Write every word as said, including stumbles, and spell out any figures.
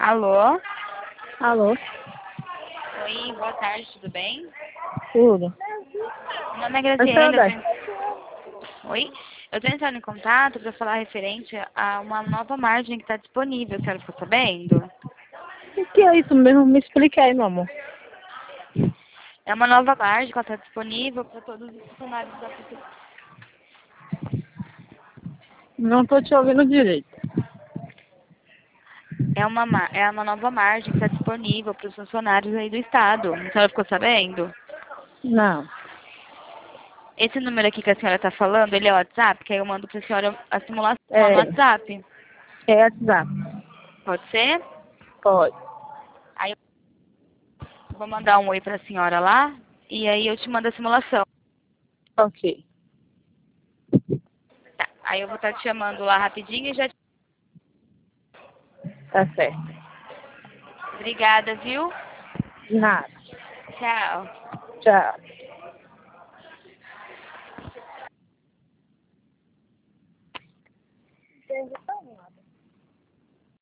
Alô? Alô? Oi, boa tarde, tudo bem? Tudo. Meu nome é Oi, Graziela. saudade. Eu tô... Oi? Eu estou entrando em contato para falar referente a uma nova margem que está disponível, a senhora ficou sabendo? O que é isso mesmo? Me explica aí, meu amor. É uma nova margem que está disponível para todos os funcionários da prefeitura. Não tô te ouvindo direito. É uma, ma- é uma nova margem que está disponível para os funcionários aí do Estado. A senhora ficou sabendo? Não. Esse número aqui que a senhora está falando, ele é o WhatsApp, que aí eu mando para a senhora a simulação no É, WhatsApp. é WhatsApp. Pode ser? Pode. Aí eu vou mandar um oi para a senhora lá e aí eu te mando a simulação. Ok. Tá. Aí eu vou estar te chamando lá rapidinho e já te... Tá certo. Obrigada, viu? De nada. Tchau. Tchau.